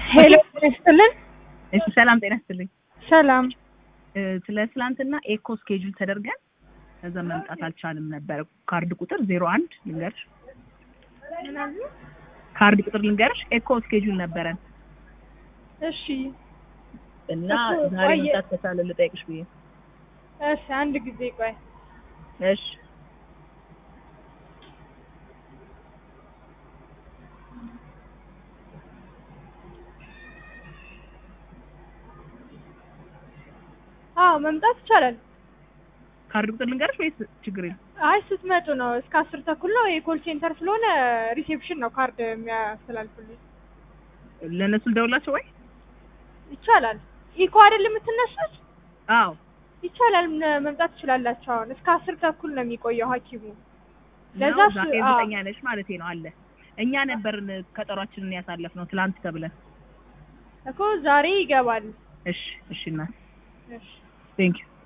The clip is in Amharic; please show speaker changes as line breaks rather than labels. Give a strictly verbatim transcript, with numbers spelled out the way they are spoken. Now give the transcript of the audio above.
ሄሎ ጤናስጥልን
እሺ ሰላም ጤና ይስጥልኝ
ሰላም
ስለ ትላንትና ኤኮ ስኬጁል ተደርገን እዛ መምጣት አልቻልም ነበር ካርድ ቁጥር ዜሮ አንድ ልንገርሽ ካርድ ቁጥር ልንገርሽ ኤኮ ስኬጁል ነበረን
እሺ
እና ዛሬ መምጣት ተቻለ ልጠይቅሽ ብዬ
እሺ አንድ ጊዜ ቆይ
እሺ
አዎ መምጣት ይቻላል
ካርድ ቁጥር ልንገርሽ ወይስ ችግር የለም
አይ ስትመጡ ነው እስከ አስር ተኩል ነው የኮል ሴንተር ስለሆነ ሪሴፕሽን ነው ካርድ የሚያስተላልፉልኝ
ለነሱ ልደውላቸው ወይ
ይቻላል ኢኮ አይደል የምትነሱት
አዎ
ይቻላል መምጣት ትችላላችሁ አሁን እስከ አስር ተኩል ነው የሚቆየው ሐኪሙ ለዛ
እርግጠኛ ነሽ ማለት ነው አለ እኛ ነበርን ከጠሯችንን ያሳለፍነው ትላንት ተብለን
እኮ ዛሬ ይገባል
እሺ እሺ እና
እሺ
ቴንክ ዩ